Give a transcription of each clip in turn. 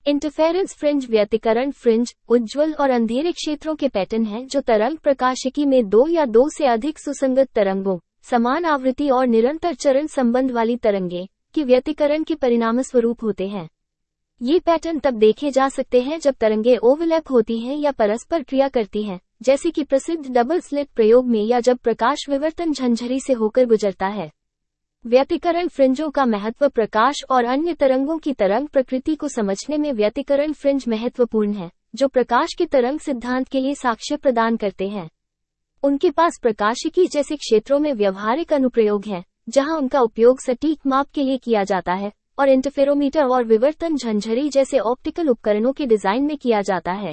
Interference fringe व्यतिकरण fringe उज्ज्वल और अंधेरे क्षेत्रों के पैटर्न हैं जो तरंग प्रकाशिकी में दो या दो से अधिक सुसंगत तरंगों, समान आवृत्ति और निरंतर चरण संबंध वाली तरंगे की व्यतिकरण के परिणामस्वरूप होते हैं। ये पैटर्न तब देखे जा सकते हैं जब तरंगे ओवरलैप होती हैं या परस्पर क्रिया करती हैं, जैसे कि प्रसिद्ध डबल स्लिट प्रयोग में, या जब प्रकाश विवर्तन झंझरी से होकर गुजरता है। व्यतिकरण फ्रिंजों का महत्व प्रकाश और अन्य तरंगों की तरंग प्रकृति को समझने में व्यतिकरण फ्रिंज महत्वपूर्ण है, जो प्रकाश के तरंग सिद्धांत के लिए साक्ष्य प्रदान करते हैं। उनके पास प्रकाशिकी जैसे क्षेत्रों में व्यवहारिक अनुप्रयोग हैं, जहां उनका उपयोग सटीक माप के लिए किया जाता है, और इंटरफेरोमीटर और विवर्तन झंझरी जैसे ऑप्टिकल उपकरणों के डिजाइन में किया जाता है।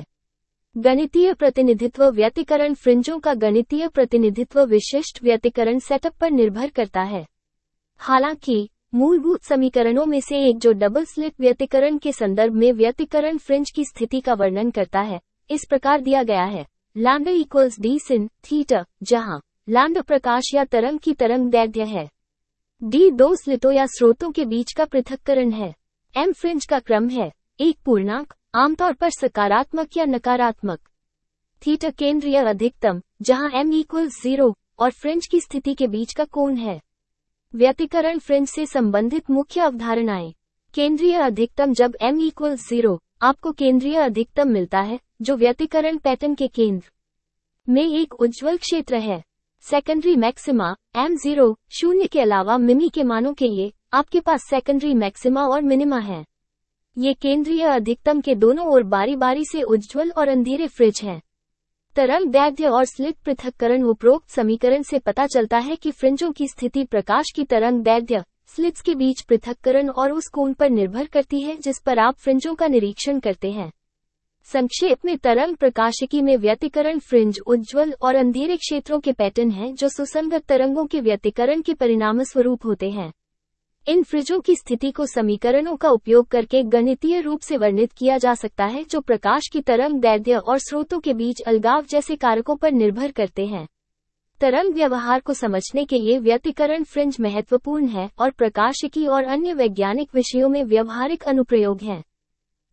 गणितीय प्रतिनिधित्व व्यतिकरण फ्रिंजों का गणितीय प्रतिनिधित्व विशिष्ट व्यतिकरण सेटअप पर निर्भर करता है। हालांकि मूलभूत समीकरणों में से एक जो डबल स्लिट व्यतिकरण के संदर्भ में व्यतिकरण फ्रिंज की स्थिति का वर्णन करता है, इस प्रकार दिया गया है: lambda equals d sin theta, जहां लैम्डा प्रकाश या तरंग की तरंग दैर्ध्य है, डी दो स्लिटों या स्रोतों के बीच का पृथक्करण है, एम फ्रिंज का क्रम है, एक पूर्णांक, आमतौर पर सकारात्मक या नकारात्मक, थीटा केंद्रीय अधिकतम, जहां एम इक्वल्स 0 और फ्रिंज की स्थिति के बीच का कोण है। व्यतिकरण फ्रिंज से संबंधित मुख्य अवधारणाएं: केंद्रीय अधिकतम, जब m इक्वल्स 0, आपको केंद्रीय अधिकतम मिलता है, जो व्यतिकरण पैटर्न के केंद्र में एक उज्ज्वल क्षेत्र है। सेकेंडरी मैक्सिमा, m0, 0 के अलावा मिमी के मानों के लिए, आपके पास सेकेंडरी मैक्सिमा और मिनिमा है। ये केंद्रीय अधिकतम के दोनों ओर बारी बारी से उज्ज्वल और अंधेरे फ्रिंज हैं। तरंग दैर्ध्य और स्लिट पृथक्करण। उपरोक्त समीकरण से पता चलता है कि फ्रिंजों की स्थिति प्रकाश की तरंग दैर्ध्य, स्लिट्स के बीच पृथक्करण और उस कोण पर निर्भर करती है जिस पर आप फ्रिंजों का निरीक्षण करते हैं। संक्षेप में, तरंग प्रकाशिकी में व्यतिकरण फ्रिंज उज्ज्वल और अंधेरे क्षेत्रों के पैटर्न हैं जो सुसंगत तरंगों के व्यतिकरण के परिणामस्वरूप होते हैं। इन फ्रिंजों की स्थिति को समीकरणों का उपयोग करके गणितीय रूप से वर्णित किया जा सकता है, जो प्रकाश की तरंग दैर्ध्य और स्रोतों के बीच अलगाव जैसे कारकों पर निर्भर करते हैं। तरंग व्यवहार को समझने के लिए व्यतिकरण फ्रिंज महत्वपूर्ण है और प्रकाशिकी और अन्य वैज्ञानिक विषयों में व्यवहारिक अनुप्रयोग हैं।